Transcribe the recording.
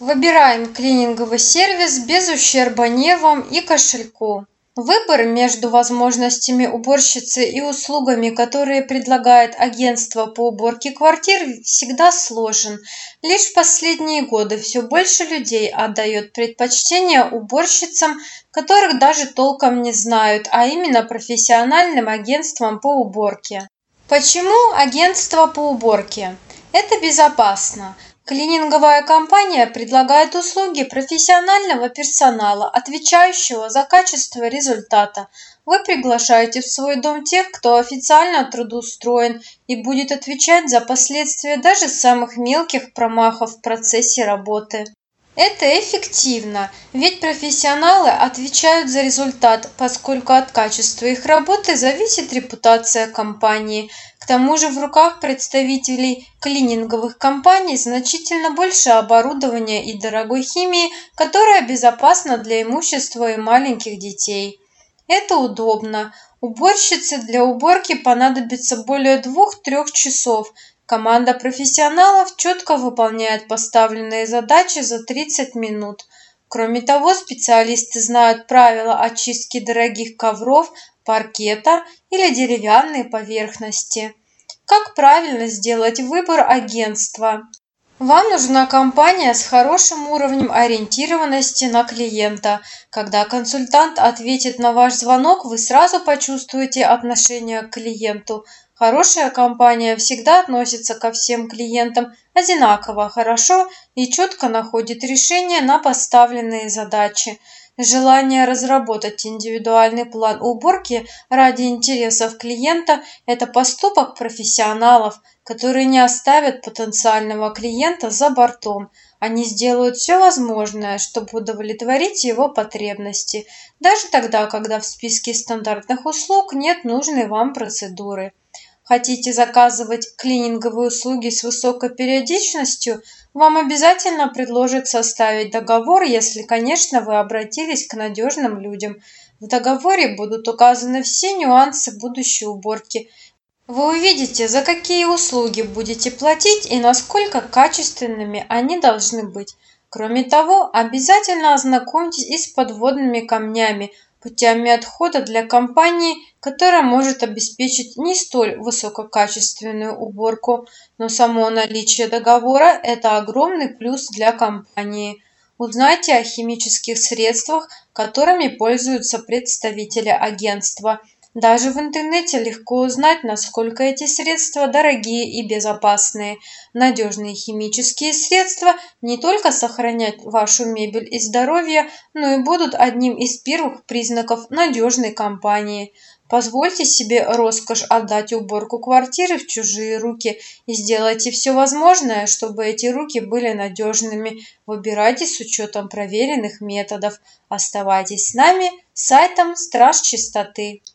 Выбираем клининговый сервис без ущерба нервам и кошельку. Выбор между возможностями уборщицы и услугами, которые предлагает агентство по уборке квартир, всегда сложен. Лишь в последние годы все больше людей отдает предпочтение уборщицам, которых даже толком не знают, а именно профессиональным агентствам по уборке. Почему агентство по уборке? Это безопасно. Клининговая компания предлагает услуги профессионального персонала, отвечающего за качество результата. Вы приглашаете в свой дом тех, кто официально трудоустроен и будет отвечать за последствия даже самых мелких промахов в процессе работы. Это эффективно, ведь профессионалы отвечают за результат, поскольку от качества их работы зависит репутация компании. К тому же в руках представителей клининговых компаний значительно больше оборудования и дорогой химии, которая безопасна для имущества и маленьких детей. Это удобно. Уборщице для уборки понадобится более 2–3 часов. Команда профессионалов четко выполняет поставленные задачи за 30 минут. Кроме того, специалисты знают правила очистки дорогих ковров, паркета или деревянной поверхности. Как правильно сделать выбор агентства? Вам нужна компания с хорошим уровнем ориентированности на клиента. Когда консультант ответит на ваш звонок, вы сразу почувствуете отношение к клиенту. Хорошая компания всегда относится ко всем клиентам одинаково хорошо и четко находит решение на поставленные задачи. Желание разработать индивидуальный план уборки ради интересов клиента – это поступок профессионалов, которые не оставят потенциального клиента за бортом. Они сделают все возможное, чтобы удовлетворить его потребности, даже тогда, когда в списке стандартных услуг нет нужной вам процедуры. Хотите заказывать клининговые услуги с высокой периодичностью? Вам обязательно предложат составить договор, если, конечно, вы обратились к надежным людям. В договоре будут указаны все нюансы будущей уборки. Вы увидите, за какие услуги будете платить и насколько качественными они должны быть. Кроме того, обязательно ознакомьтесь и с подводными камнями, путями отхода для компании, которая может обеспечить не столь высококачественную уборку, но само наличие договора – это огромный плюс для компании. Узнайте о химических средствах, которыми пользуются представители агентства. Даже в интернете легко узнать, насколько эти средства дорогие и безопасные. Надежные химические средства не только сохранят вашу мебель и здоровье, но и будут одним из первых признаков надежной компании. Позвольте себе роскошь отдать уборку квартиры в чужие руки и сделайте все возможное, чтобы эти руки были надежными. Выбирайте с учетом проверенных методов. Оставайтесь с нами, сайтом Страж Чистоты.